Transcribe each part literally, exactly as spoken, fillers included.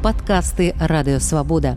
Падкасты Радыёвабода.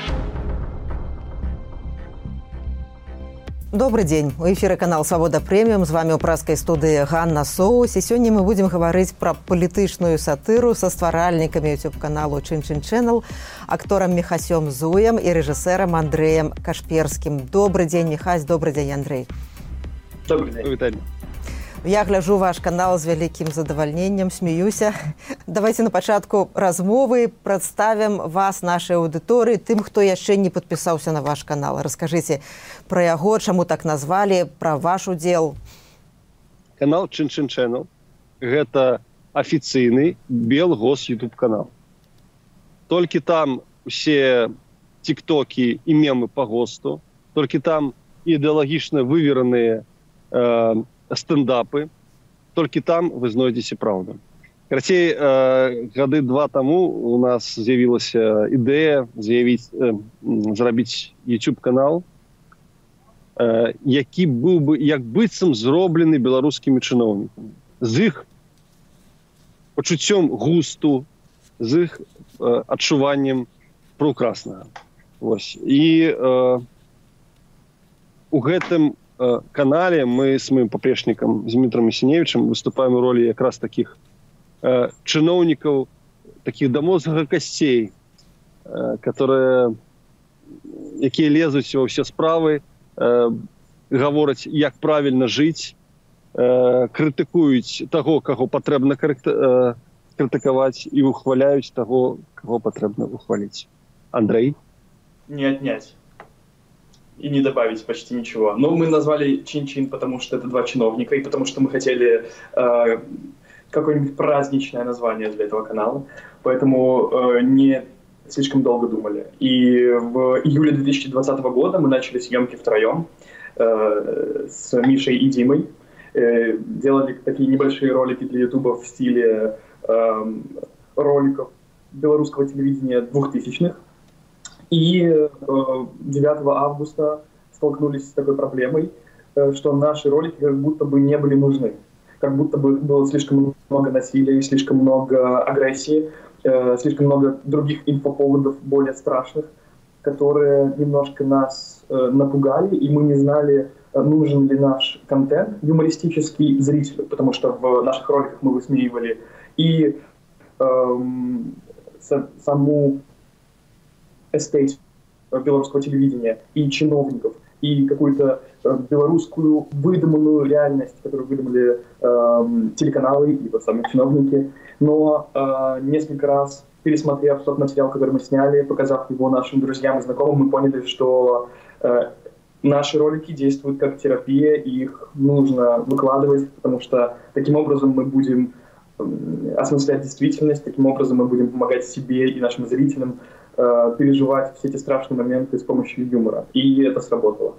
Добрый дзень. У эфіры канал «Свабода Прэміум». З вами ў праскай студыі Ганна Соус. І сёння мы будзем гаварыць пра палітычную сатыру са стваральнікамі ютуб-каналу Чин-Чин Channel, акторам Міхасём Зуем і рэжысэрам Андрэем Кашперскім. Добрый дзень, Міхась. Добрый дзень, Андрэй. Добрый дзень. Віталій. Я гляджу ваш канал з вялікім задавальненнем, смеюся. Давайте на пачатку размовы прадставім вас, нашай аўдыторыі, тым, хто яшчэ не падпісаўся на ваш канал. Раскажыце пра яго, чаму так назвалі, пра ваш удзел. Канал Чин-Чин Channel – гэта афіцыйны белгос ютуб-канал. Толькі там усе тиктокі і мемы па госту, толькі там ідэалагічна вывераныя э, стендапы, толькі там вы знойдзеце праўду. Карацей, э, гады два таму у нас з'явілася ідэя з'явіць, э, зрабіць YouTube-канал, э, які быў бы як быццам зроблены беларускімі чыноўнікамі. З іх пачуццём густу, з іх э, адчуваннем праўкраснага. Вось. І э, у гэтым канале мы с моим поплечником Дмитром Есеневичем выступаем в роли как раз таких э, чиновников, таких до мозга костей, э, которые, якія лезут во все справы, э, говорят, як правильно жить, э, критикуют того, кого потрібно э, критиковать, и ухваляют того, кого потрібно ухвалить. Андрей? Не отнять. И не добавить почти ничего. Но мы назвали Чин-Чин, потому что это два чиновника, и потому что мы хотели э, какое-нибудь праздничное название для этого канала. Поэтому э, не слишком долго думали. И в июле две тысячи двадцатого года мы начали съемки втроем э, с Мишей и Димой. Э, делали такие небольшие ролики для Ютуба в стиле э, роликов белорусского телевидения двухтысячных. И девятого августа столкнулись с такой проблемой, что наши ролики как будто бы не были нужны. Как будто бы было слишком много насилия, слишком много агрессии, слишком много других инфоповодов более страшных, которые немножко нас напугали, и мы не знали, нужен ли наш контент юмористический зрителю, потому что в наших роликах мы высмеивали и эм, саму эстетику белорусского телевидения и чиновников, и какую-то э, белорусскую выдуманную реальность, которую выдумали э, телеканалы и вот сами чиновники. Но э, несколько раз, пересмотрев тот материал, который мы сняли, показав его нашим друзьям и знакомым, мы поняли, что э, наши ролики действуют как терапия, и их нужно выкладывать, потому что таким образом мы будем э, осмыслять действительность, таким образом мы будем помогать себе и нашим зрителям переживать все эти страшные моменты с помощью юмора. И это сработало.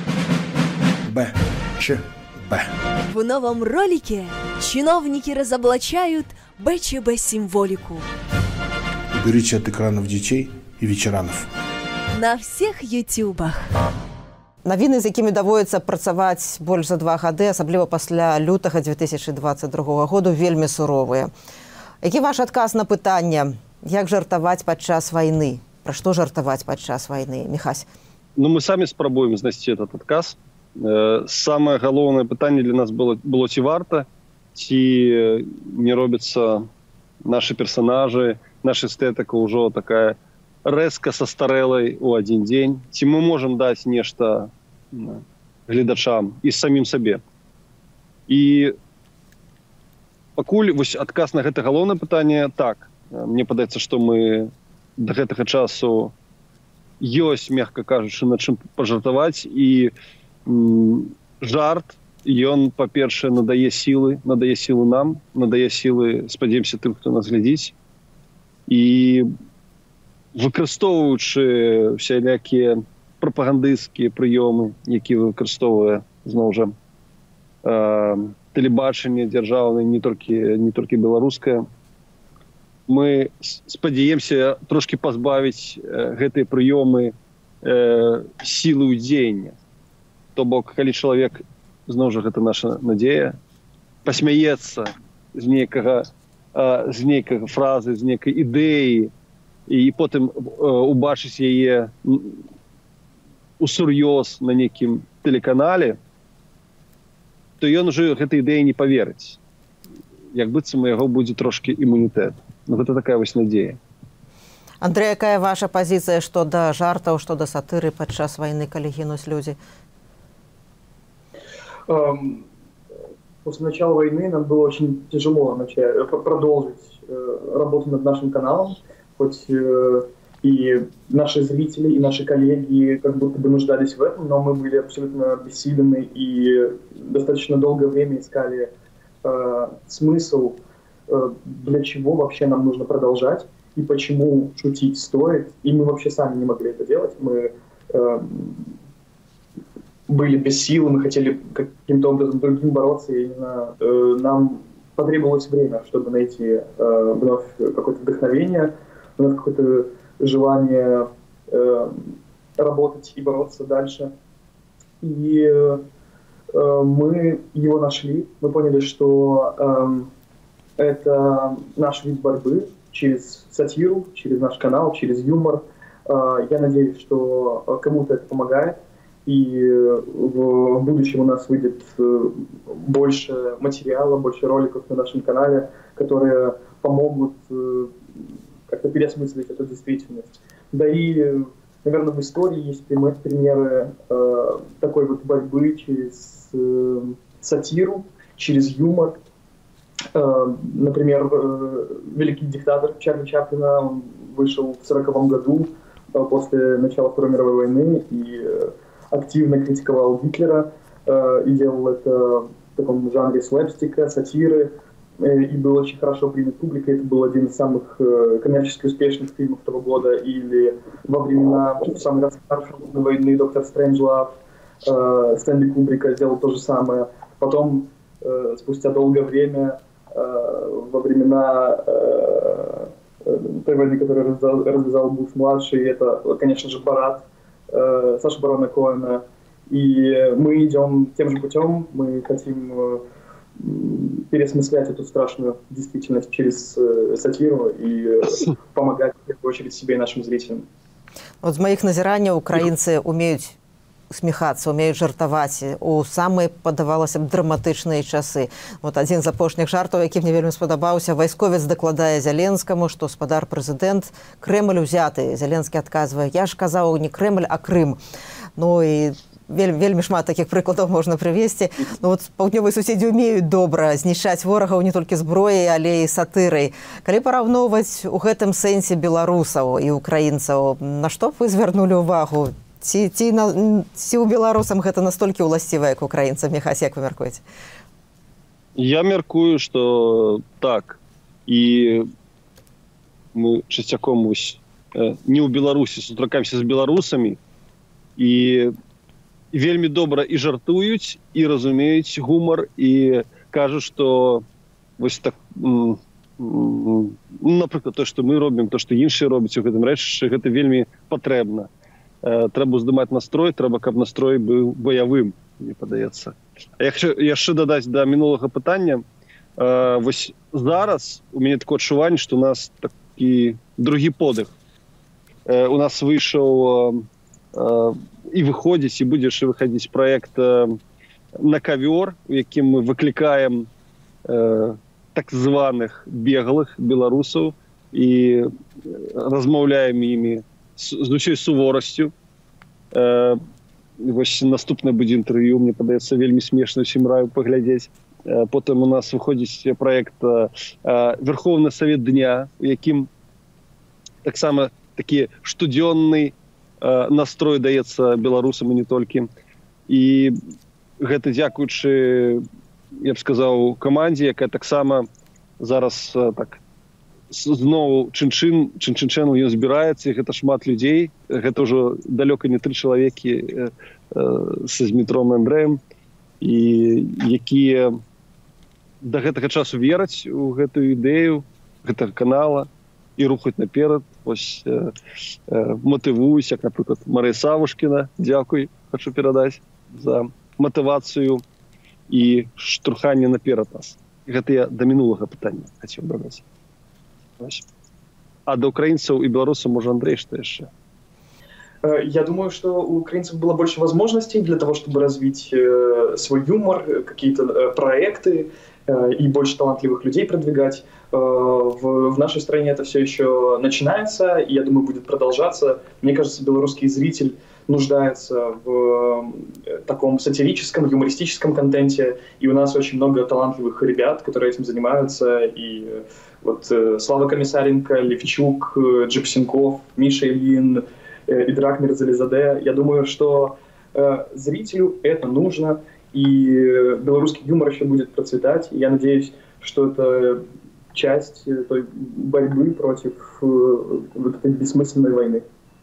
Б. Ч. Б. В новом ролике чиновники разоблачают бэ че бэ-символику. Уберите от экранов детей и ветеранов. На всех ютубах. Навіны, з якімі даводзіцца працаваць больш за два гады, асабліва пасля лютага две тысячи двадцать другого году, вельмі суровыя. Які ваш адказ на пытанне, як жартаваць падчас вайны? Пра што жартаваць падчас вайны? Міхась. Ну, мы самі спрабуем знайсці этот адказ. Э, самае галоўнае пытанне для нас было, было ці варта, ці не робіцца нашы персонажы, наша эстэтыка ўжо такая рэзка састарэлай у адзін дзень, ці мы можам даць нешта гледачам і самім сабе. І пакуль вось адказ на гэта галоўнае пытанне так. Мне падаецца, што мы да гэтага часу ёсць, мякка кажучы, над чым пажартаваць, і м, жарт, ён, па-першае, надае сілы, надае сілы нам, надае сілы, спадзяемся, тым, хто нас глядзіць. І выкарыстоўваючы всялякія прапагандысцкія прыёмы, якія выкарыстоўвае, зноў жа, э, тэлебачанне дзяржаўнае, не толькі, не толькі беларускае, мы спадзяемся трошки пазбавіць э, гэтыя прыёмы э, сілы ўдзеяння. То бок, калі чалавек, зноў жа, гэта наша надзея, пасмяецца з нейкага, э, з нейкага фразы, з нейкай ідэі, і потым убачыць яе усур'ёз на нейкім тэлеканале, то ён ужо гэтай ідэі не паверыць. Як быццам у яго будзе трошкі імунітэт. Ну, гэта такая вось надзея. Андрэй, якая ваша пазіцыя што да жартаў, што да сатыры падчас вайны, калі гінуць людзі? Um, после начала войны нам было очень тяжело начать, продолжить uh, работу над нашим каналом, хоть uh, и наши зрители, и наши коллеги как будто бы нуждались в этом, но мы были абсолютно обессилены и достаточно долгое время искали uh, смысл, uh, для чего вообще нам нужно продолжать и почему шутить стоит. И мы вообще сами не могли это делать. Мы uh, были без сил, мы хотели каким-то образом другим бороться, и именно, э, нам потребовалось время, чтобы найти э, вновь какое-то вдохновение, вновь какое-то желание э, работать и бороться дальше. И э, мы его нашли, мы поняли, что э, это наш вид борьбы через сатиру, через наш канал, через юмор. Э, я надеюсь, что кому-то это помогает. И в будущем у нас выйдет больше материала, больше роликов на нашем канале, которые помогут как-то переосмыслить эту действительность. Да и, наверное, в истории есть примеры такой вот борьбы через сатиру, через юмор. Например, великий диктатор Чарли Чаплина, он вышел в сороковом году после начала Второй мировой войны и активно критиковал Гитлера э, и делал это в таком жанре слэпстика, сатиры, э, и был очень хорошо принят публикой. Это был один из самых э, коммерчески успешных фильмов того года. Или во времена самой расскажущей войны «Доктор Стрэнджлав» э, Стэнли Кубрика сделал то же самое. Потом, э, спустя долгое время, э, во времена э, той войны, которую развязал, развязал Буш-младший, это, конечно же, «Борат», Саша Барона Коэна. И мы идем тем же путем, мы хотим переосмыслять эту страшную действительность через сатиру и помогать, в первую очередь, себе и нашим зрителям. Вот з моих назіранняў украінцы умеюць усміхацца, умеюць жартаваць у самыя, падавалася б, драматычныя часы. Вот адзін з апошніх жартаў, які мне вельмі спадабаўся, вайсковец дакладае Зеленскаму, што спадар прэзідэнт Крэмль узяты. Зеленскі адказвае: я ж казаў не Крэмль, а Крым. Ну і вельмі, вельмі шмат такіх прыкладаў можна прывесці. Ну, вот паўднёвыя суседзі умеюць добра знішчаць ворагаў не толькі зброяй, але і сатырай. Калі параўноўваць у гэтым сэнсе беларусаў і украінцаў, на што б вы звярнулі ўвагу? Ці, ці, ці ў беларусам гэта настолькі ўласціва, як украінцам? Міхась, як вы мяркуеце? Я мяркую, што так. І мы часцяком не ў Беларусі сустракаемся з беларусамі, і вельмі добра і жартуюць, і разумеюць гумар, і кажуць, што вось так, напрыклад, то, што мы робім, то, што іншыя робяць у гэтым рэчышчы, гэта вельмі патрэбна. Трэба здымаць настрой, трэба, каб настрой быў баявым, мне падаецца. А яшчэ, яшчэ дадаць да мінулага пытання. Э, вось зараз у мяне такое адчуванне, што у нас такі другі подых. Э, у нас выйшаў э, і выходзіць, і будзе яшчэ выхадзіць праект э, на кавёр, у якім мы выклікаем э, так званых беглых беларусаў і размаўляем імі з усёй суворасцю. Э, вось наступнае будзе інтэрв'ю, мне падаецца, вельмі смешна, усім раю паглядзець. Э, потым у нас выходзіць праект э, Верховны Савет Дня, у якім таксама такі штодзённы э, настрой даецца беларусам і не толькі. І гэта дзякуючы, я б сказаў, камандзе, якая таксама зараз э, так зноў чын-чын, чын-чын-чэн ён збіраецца, і гэта шмат людзей. Гэта ўжо далёка не тры чалавекі э, э, са Змітром Андрэем, і якія да гэтага часу вераць у гэтую ідэю гэтага канала і рухаць наперад, ось э, э, матывуюць, як, напрыклад, Марыя Савушкіна, дзякуй, хачу перадаць за матывацыю і штурханне наперад нас. Гэта я да мінулага пытання хацеў дадаць. А да украінцаў і беларусаў, можа, Андрей, што яшчэ? Я думаю, что у украинцев было больше возможностей для того, чтобы развить э, свой юмор, какие-то э, проекты э, и больше талантливых людей продвигать. Э, в, в нашей стране это все еще начинается, и, я думаю, будет продолжаться. Мне кажется, белорусский зритель нуждается в э, таком сатирическом, юмористическом контенте, и у нас очень много талантливых ребят, которые этим занимаются, и э, вот э, Слава Комиссаренко, Левчук, э, Джипсенков, Миша Ильин, и Драк Мирзализаде. Я думаю, что э, зрителю это нужно, и белорусский юмор еще будет процветать. И я надеюсь, что это часть той борьбы против э, вот этой бессмысленной войны.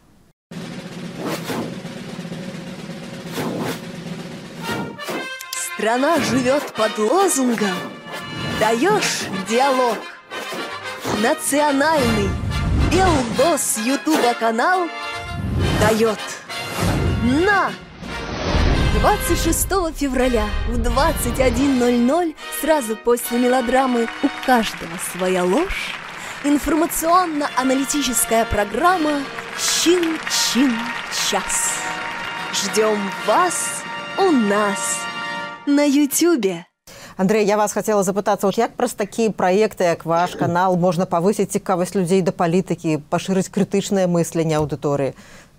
Страна живет под лозунгом «Даешь диалог». Национальный Белгос Ютуба канал дает на двадцать шестого февраля в двадцать один ноль ноль, сразу после мелодрамы «У каждого своя ложь», информационно-аналитическая программа «Чин-чин-час». Ждем вас у нас на Ютубе. Андрей, я вас хотела запытацца, вот як праз такія праекты, як ваш канал, можна павысіць цікавасць людзей да палітыкі, пашырыць крытычнае мысленне аўдыторыі?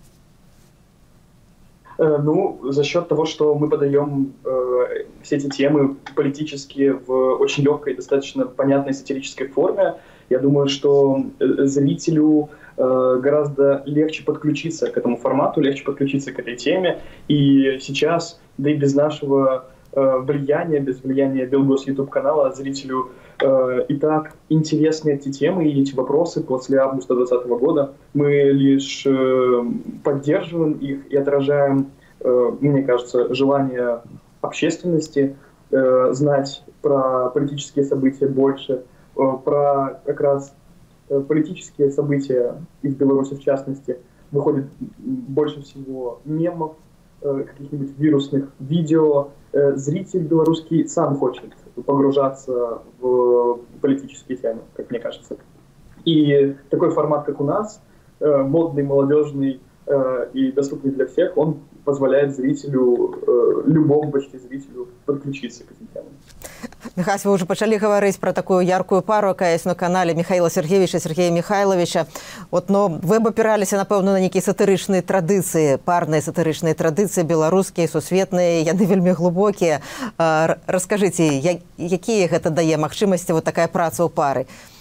Ну, за счет того, что мы подаем э, все эти темы политические в очень легкой, достаточно понятной сатирической форме, я думаю, что зрителю э, гораздо легче подключиться к этому формату, легче подключиться к этой теме. И сейчас, да и без нашего э, влияния, без влияния Белгос YouTube канала, зрителю э, и так интересны эти темы и эти вопросы после августа двадцатого года. Мы лишь э, поддерживаем их и отражаем, э, мне кажется, желание общественности э, знать про политические события больше, э, про как раз э, политические события из Беларуси в частности. Выходит больше всего мемов, э, каких-нибудь вирусных видео. Э, зритель белорусский сам хочет погружаться в политические темы, как мне кажется. И такой формат, как у нас, э, модный, молодежный э, и доступный для всех, он позволяет зрителю, э, любому почти зрителю подключиться к этим темам. Михась, вы уже пачалі гаварыць про такую яркую пару, якая есть на канале Михаила Сергеевича, Сергея Михайловича. Вот, но вы б опираліся, напэўна, на некие сатырычныя традыцыі, парныя сатырычныя традыцыі, беларускія, сусветныя, яны вельмі глубокія. Раскажыце, якія гэта дае магчымасці вот такая праца ў пары?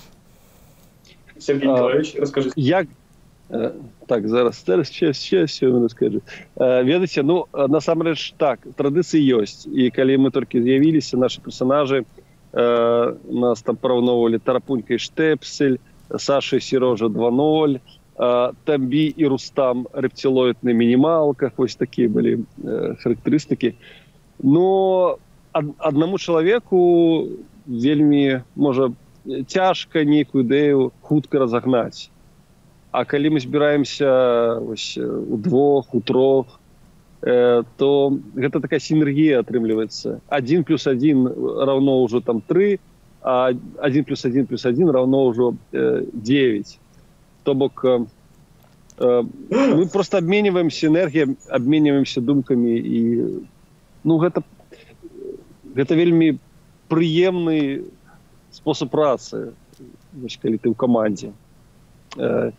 Сергей Николаевич, расскажите. Як... Так, зараз, зараз, сейчас, сейчас, все вам расскажу. Ведаеце, ну, насамрэч, так, традыцыі ёсць. І калі мы толькі з'явіліся, нашы персонажы, э, нас там параўноўвалі Тарапунька і Штепсель, Саша і Серожа два ноль, э, Тамбі і Рустам рэптилоид на мінімалках, вось такія былі э, характарыстыкі. Но ад, аднаму чалавеку вельмі, можа, цяжка нейкую ідэю хутка разагнаць. А калі мы збіраемся ось, удвох, утрох, э, то гэта такая сінергія атрымліваецца. Один плюс один равно ўжо там три, а один плюс один плюс один равно ўжо э, девять. То бок э, мы просто обмениваемся энергией, обмениваемся думками. І, ну, гэта, гэта вельмі прыемны спосаб працы, калі ты ў камандзе. Э,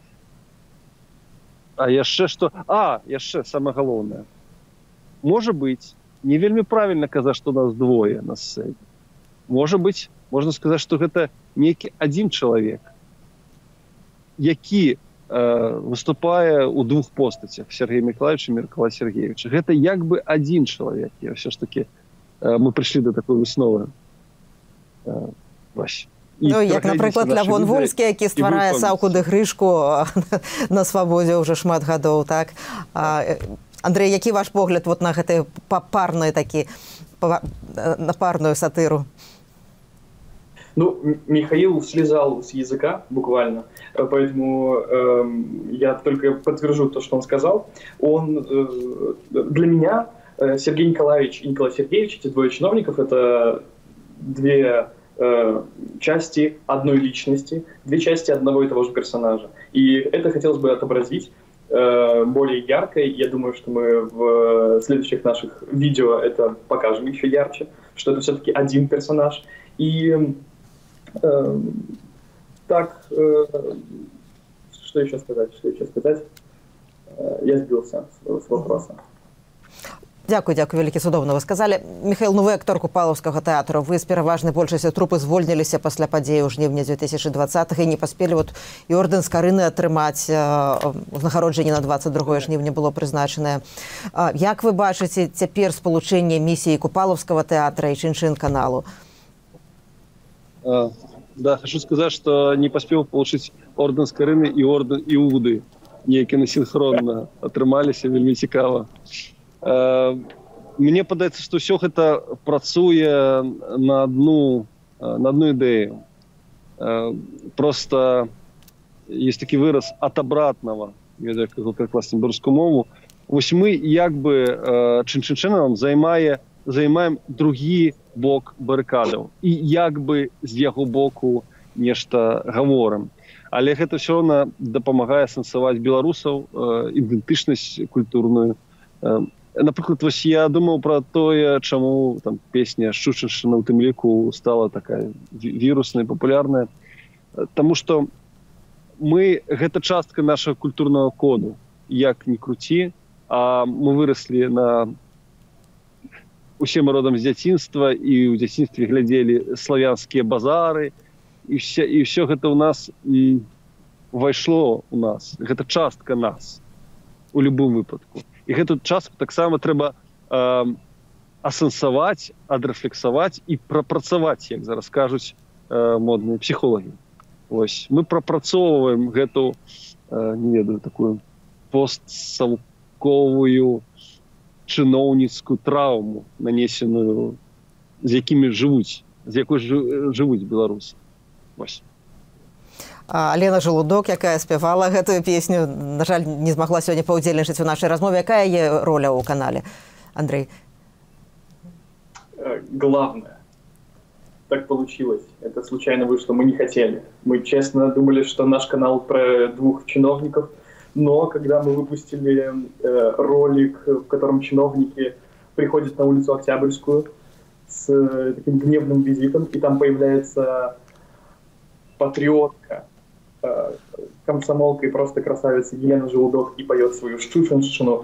А яшчэ што... А, яшчэ самае галоўнае. Можа быць, не вельмі правільна казаць, што нас двое на сцэне. Можа быць, можна сказаць, што гэта нейкі адзін чалавек, які э, выступае ў двух постацях, Сергей Миколаевич і Миколай Сергеевич. Гэта як бы адзін чалавек. Я ўсё ж таки... Э, мы прыйшлі да такой высновы. Э, вось. І ну, як, напрыклад, Лявон Вольскі, які стварае Саўку ды Грышку на свабодзе ўжо шмат гадоў, так? А, Андрей, які ваш погляд вот на гэты парную такі, на парную сатыру? Ну, Михаил слезал с языка, буквально, поэтому э, я только подтвержу то, что он сказал. Он, э, для меня, э, Сергей Николаевич и Николай Сергеевич, эти двое чиновников, это две э, части одной личности, две части одного и того же персонажа. И это хотелось бы отобразить э, более ярко. Я думаю, что мы в следующих наших видео это покажем еще ярче, что это все-таки один персонаж. И э, так, э, что еще сказать, что еще сказать? Э, я сбился с, с вопроса. Дякую, дякую, вялікі, цудоўна вы сказалі. Михаил, ну вы актор Купалаўскага тэатру. Вы з пераважнай большасцю трупы звольніліся пасля падзеі ў жніўні две тысячи двадцатага і не паспелі вот і ордэн з Карыны атрымаць. Узнагароджанне на двадцать другое жніўня было прызначанае. Як вы бачыце цяпер спалучэнне місіі Купалаўскага тэатра і Чин-Чин каналу? А, да, хочу сказать, что не поспел получить орден з Карыны і орден Іуды, які насінхронна атрымаліся, вельмі цікава. Мне падаецца, што ўсё гэта працуе на одну, на одну ідэю. Просто есть такі выраз ад абратнага, я казаў перакласці на беларускую мову. Вось мы як бы Чин-Чин-Чэнэлам займае, займаем другі бок барыкадаў і як бы з яго боку нешта гаворым. Але гэта ўсё роўна дапамагае сэнсаваць беларусаў, ідэнтычнасць культурную. Напрыклад, вось я думаў пра тое, чаму там песня «Шчучыншчына» ў тым ліку стала такая вірусная, папулярная. Таму што мы, гэта частка нашага культурнага коду, як ні круці, а мы выраслі на... Усе мы родам з дзяцінства, і ў дзяцінстве глядзелі славянскія базары, і ўсё, і ўсё гэта ў нас увайшло ў нас. Гэта частка нас у любым выпадку. І гэту частку таксама трэба э, асэнсаваць, адрэфлексаваць і прапрацаваць, як зараз кажуць э, модныя псіхолагі. Ось. Мы прапрацоўваем гэту, э, не ведаю, такую постсалковую чыноўніцкую траўму, нанесеную, з якімі жывуць, з якой жывуць беларусы. Ось. Алена Жалудок, якая спявала гэтую песню, на жаль, не змагла сёння паўдзельнічаць у нашай размове. Якая яе роля ў канале, Андрей? Главное. Так получилось. Это случайно вышло. Мы не хотели. Мы честно думали, что наш канал про двух чиновников, но когда мы выпустили э, ролик, в котором чиновники приходят на улицу Октябрьскую с э, таким гневным визитом, и там появляется патриотка, комсомолка и просто красавица Елена Желудок и поет свою «Шчучинщину»,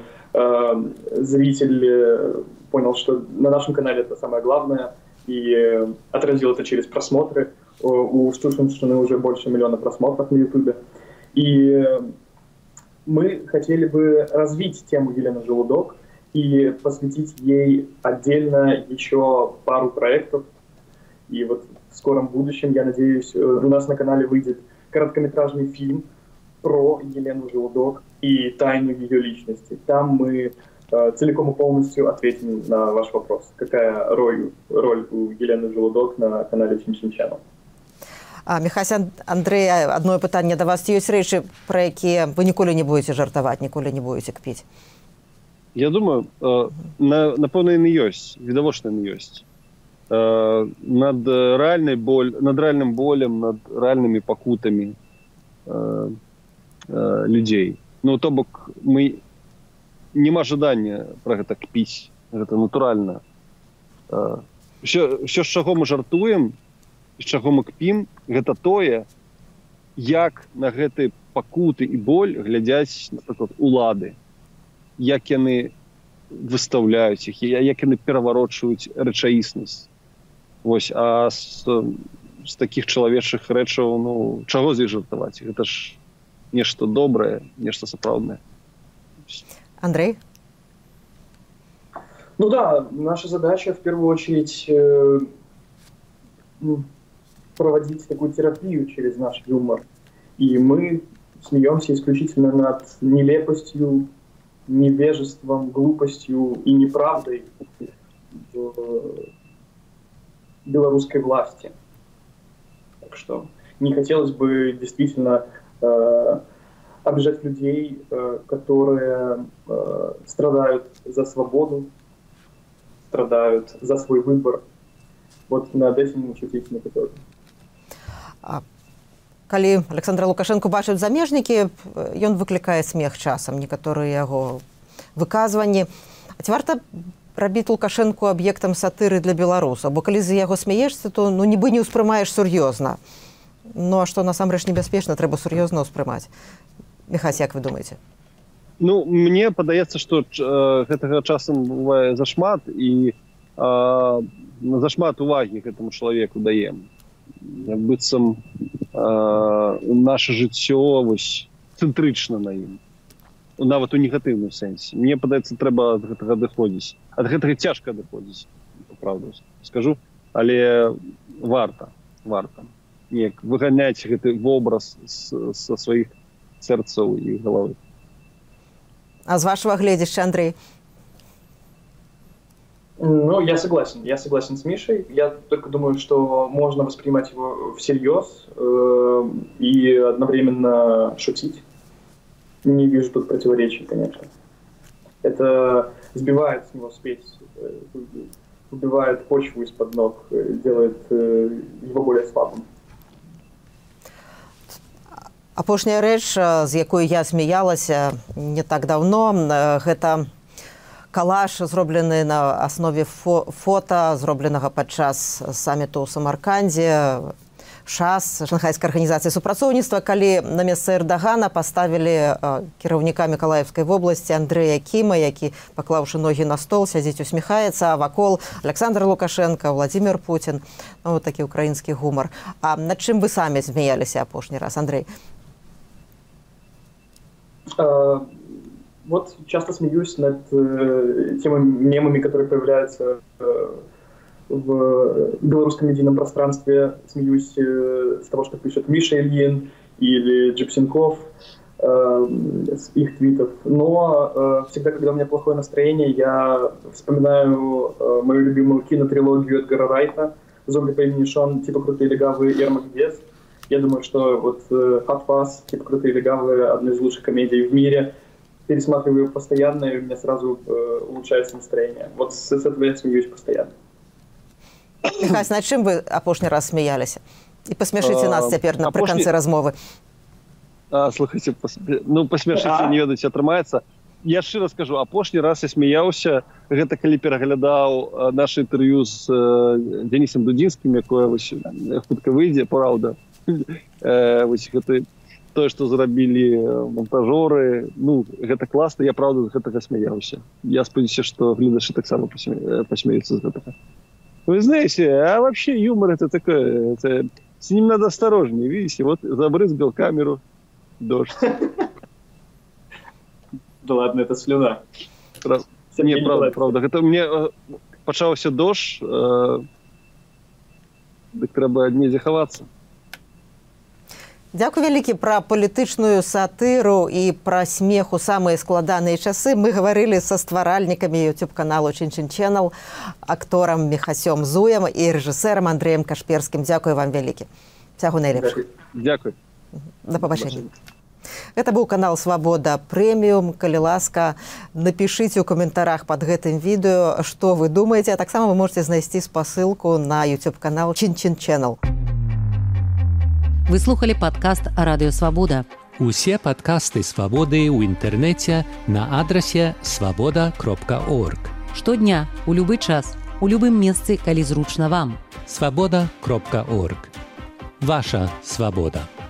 зритель понял, что на нашем канале это самое главное, и отразил это через просмотры. У «Шчучинщины» уже больше миллиона просмотров на Ютубе. И мы хотели бы развить тему Елены Желудок и посвятить ей отдельно еще пару проектов. И вот в скором будущем, я надеюсь, у нас на канале выйдет короткометражный фильм про Елену Желудок и тайну ее личности. Там мы э, целиком и полностью ответим на ваш вопрос. Какая роль, роль у Елены Желудок на канале Чин-Чин Channel? А, Михася, Андрей, одно пытанне до вас. Ёсць рэчы, пра якія вы ніколі не будете жартаваць, ніколі не будете кпіць? Я думаю, э, на, напэўна, яны ёсць, відавочна яны ёсць. Над рэальнай боль, над рэальным болем, над рэальнымі пакутамі э, э, людзей. Ну, то бок, мы нема жадання пра гэта кпіць, гэта натуральна. Э, ўсё, ўсё, з чаго мы жартуем, з чаго мы кпім, гэта тое, як на гэты пакуты і боль глядзяць, напрыклад, улады, як яны выстаўляюць іх, як яны пераварочваюць рэчаіснасць. Вось, а з, з такіх чалавечых рэчаў, ну, чаго з іх жартаваць? Гэта ж нешта добрае, нешта сапраўднае. Андрей? Ну да, наша задача в первую очередь э, проводить такую терапию через наш юмор. И мы смеемся исключительно над нелепостью, невежеством, глупостью и неправдой белорусской власти. Так что не хотелось бы действительно э, обижать людей, э, которые э, страдают за свободу, страдают за свой выбор, вот над этим чувствительно тоже. Калі Александра Лукашенко бачаць замежнікі, ён выклікае смех часам, некаторыя яго выказванні. А ці варта рабіць Лукашенко аб'ектам сатыры для беларусаў? Бо калі за яго смяешся, то ну, нібы не ўспрымаеш сур'ёзна. Ну, а што насамрэч небяспечна, трэба сур'ёзна ўспрымаць. Міхась, як вы думаеце? Ну, мне падаецца, што э, гэтага часам бывае зашмат, і э, зашмат увагі гэтаму чалавеку даем. Як быццам э, наше жыццё вось цэнтрычна на ім, нават у негатыўным сэнсе. Мне падаецца, трэба ад гэтага адыходзіць. Ад гэтага цяжка адыходзіць, правду скажу, але варта, варта неяк выганяць гэты вобраз са сваіх сэрцаў і галавы. А з вашего гледзяшча, Андрей? Ну, я согласен. Я согласен с Мишей. Я только думаю, что можно воспринимать его всерьез э, и одновременно шутить. Не вижу тут противоречий, конечно. Это сбивает с него спесь, убивает почву из-под ног, делает э, его более слабым. Апошняя рэч, з якой я смяялася не так даўно, гэта калаш, зроблены на аснове фо фота, зробленага падчас саміту ў Самаркандзе, ШАС, Шанхайская арганізацыя супрацоўніцтва, калі на месца Эрдагана паставілі кіраўніка Мікалаевскай вобласці Андрэя Кіма, які, паклаўшы ногі на стол, сядзіць, усміхаецца, а вакол Александр Лукашенко, Владимир Путин. Ну, вот такі украінскі гумар. А над чым вы самі смяяліся апошні раз, Андрей? Uh, вот часто смеюсь над uh, теми мемами, которые появляются uh, в белорусском медийном пространстве. Смеюсь uh, с того, что пишет Миша Ильин или Джипсенков, uh, с их твитов. Но uh, всегда, когда у меня плохое настроение, я вспоминаю uh, мою любимую кинотрилогию Эдгара Райта «Зомби по имени Шон», типа «Крутые легавые» и «Армагеддец». Я думаю, что вот Hot Fuzz, типа «Крутые легавые», одна из лучших комедий в мире. Пересматриваю постоянно, и у меня сразу э, улучшается настроение. Вот с, с этого я смеюсь постоянно. Михась, над чым вы апошні раз смяяліся? І пасмяшыце нас цяпер напрыканцы размовы. А, слухайце, пас... ну пасмяшыце, не ведаеце, атрымаецца. Я шчыра скажу, апошні раз я смяяўся, гэта калі пераглядаў наше інтэрв'ю з э, Денисом Дудзінскім, якое вось хутка выйдзе, праўда. Э, вось гэта тое, што зрабілі монтажоры, ну, гэта класна, я правда з гэтага смяяўся. Я спадзяюся, што гледачы таксама пасмеюцца з гэтага. Вы знаете, а вообще юмор это такое, это, с ним надо осторожнее, видите, вот забрызгал камеру, дождь. Да ладно, это слюна. Прав... Не, правда, правда. Это мне пачаўся дождь, э... так трэба недзе хавацца. Дзякуй вялікі. Пра палітычную сатыру і пра смех у самыя складаныя часы мы гаварылі са стваральнікамі YouTube-каналу Чин-Чин Channel, акторам Міхасём Зуем і рэжысэрам Андрэем Кашперскім. Дзякуй вам вялікі. Всяго найлепшага. Дзякуй. Да пабачэння. Гэта быў канал «Свабода Прэміум». Калі ласка, напішыце ў каментарах пад гэтым відэо, што вы думаеце. А таксама вы можете знайсці спасылку на YouTube-канал Чин-Чин Channel. Вы слухали падкаст «Радыё Свабода». Усе падкасты «Свабоды» ў інтэрнэце на адрасе свабода кропка орг. Штодня, у любы час, у любым месцы, калі зручна вам. свабода кропка орг. Ваша свабода.